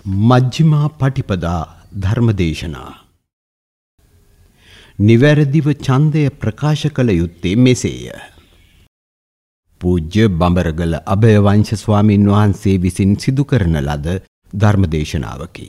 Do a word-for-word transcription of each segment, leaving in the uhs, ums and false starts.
මජ්ක්‍ධිමා පටිපදා ධර්මදේශනා. නිවැරදිව ඡන්දය ප්‍රකාශ කළ යුත්තේ මෙසේය. පූජ්‍ය බඹරගල අභයවංශ ස්වාමින් වහන්සේ විසින් සිදු කරන ලද ධර්මදේශනාවකි.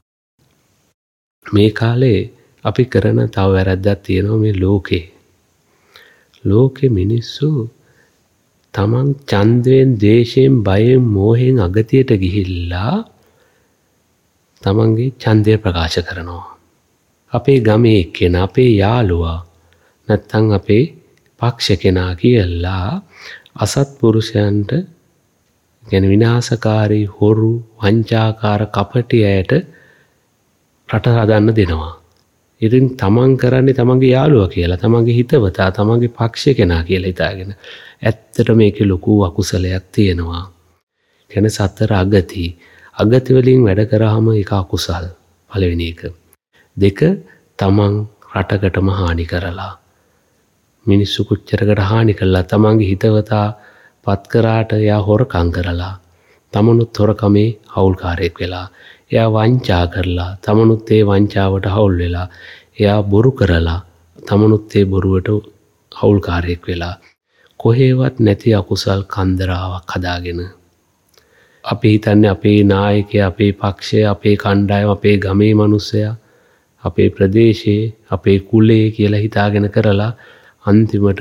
මේ කාලේ අපි කරන තව වැරද්දක් තියෙනවා මේ ලෝකේ. ලෝකේ මිනිස්සු තමන් ඡන්දයෙන්, දේශයෙන්, බයෙන්, මෝහයෙන් අගතියට ගිහිල්ලා තමන්ගේ ඡන්දය ප්‍රකාශ කරනවා. අපේ ගමේ කෙනා, අපේ යාළුවා, නැත්තම් අපේ පක්ෂ කෙනා කියලා අසත්පුරුෂයන්ට, يعني විනාශකාරී, හොරු, වංචාකාර, කපටි අයට රට හදන්න දෙනවා. ඉතින් තමන් කරන්නේ තමන්ගේ යාළුවා කියලා, තමන්ගේ හිතවතා, තමන්ගේ පක්ෂ කෙනා කියලා හිතාගෙන. ඇත්තට මේකේ ලොකු අකුසලයක් තියෙනවා. කියන්නේ සතර අගති. අගති වලින් වැඩ කරාම ඒක අකුසල්. පළවෙනි එක. දෙක, තමන් රටකටම හානි කරලා. මිනිස්සු කොච්චරකට හානි කළා, තමන්ගේ හිතවතා පත් කරාට එයා හොරකම් කරලා. තමනුත් හොරකමේ හවුල්කාරයෙක් වෙලා. එයා වංචා කරලා, තමනුත් ඒ වංචාවට හවුල් වෙලා. එයා බොරු කරලා, තමනුත් ඒ බොරුවට හවුල්කාරයෙක් වෙලා. කොහේවත් නැති අකුසල් කන්දරාවක් හදාගෙන අපි හිතන්නේ අපේ නායකයා, අපේ පක්ෂය, අපේ කණ්ඩායම, අපේ ගමේ මිනිස්සයා, අපේ ප්‍රදේශයේ, අපේ කුලේ කියලා හිතාගෙන කරලා අන්තිමට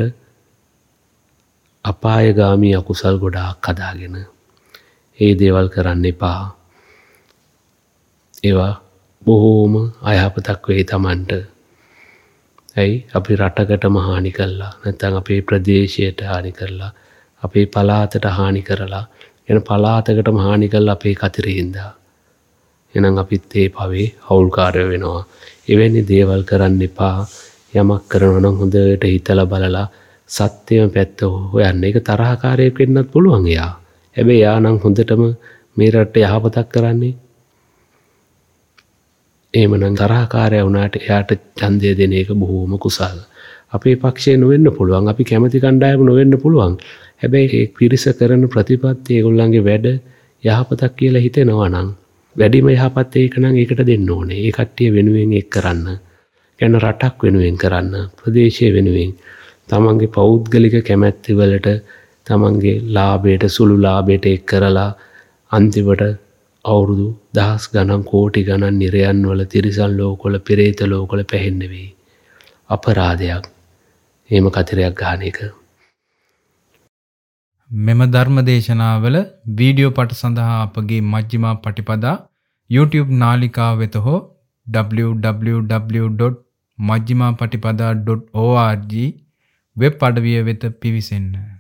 අපායගාමී අකුසල් ගොඩාක් හදාගෙන. ඒ දේවල් කරන්න එපා. ඒවා බොහෝම අයහපතක් වෙයි Tamanට. ඇයි? අපි රටකටම හානි කළා, නැත්නම් අපේ ප්‍රදේශයට හානි කරලා, අපේ පළාතට හානි කරලා, එන පළාතකටම හානි කළා අපේ කතිරින්දා. එහෙනම් අපිත් ඒ පවේ හවුල්කාරය වෙනවා. එවැනි දේවල් කරන්න එපා. යමක් කරනවා නම් හොඳට හිතලා බලලා සත්‍යම පැත්ත හොයන්න. ඒක තරහකාරයෙක් වෙන්නත් පුළුවන් එයා. හැබැයි එයා නම් හොඳටම මේ රටේ යහපතක් කරන්නේ. එහෙමනම් තරහකාරය වුණාට එයාට ඡන්දය දෙන එක බොහෝම කුසල. අපේ පක්ෂේ නොවෙන්න පුළුවන්, අපි කැමති කණ්ඩායම නොවෙන්න පුළුවන්. හැබැයි ඒ පිරිස කරන ප්‍රතිපත්ති, ඒගොල්ලන්ගේ වැඩ යහපතක් කියලා හිතෙනවා නම්, වැඩිම යහපත් ඒක නම් ඒකට දෙන්න ඕනේ. ඒ කට්ටිය වෙනුවෙන් ඒක කරන්න. කියන රටක් වෙනුවෙන් කරන්න, ප්‍රදේශය වෙනුවෙන්, තමන්ගේ පෞද්ගලික කැමැත්ත වලට, තමන්ගේ ලාභයට, සුළු ලාභයට ඒක කරලා අන්තිමට අවුරුදු දහස් ගණන්, කෝටි ගණන් නිරයන් වල, තිරිසන් ලෝකවල, පෙරේත ලෝකවල පැහෙන්න වෙයි. අපරාධයක්. එහෙම කතරයක් ගන්න එක. මෙම ධර්ම දේශනාවල වීඩියෝ පට සඳහා අපගේ මජ්ක්‍ධිමා පටිපදා YouTube නාලිකාව වෙත හෝ double-u double-u double-u dot majjhimaapatipada dot org web අඩවිය වෙත පිවිසෙන්න.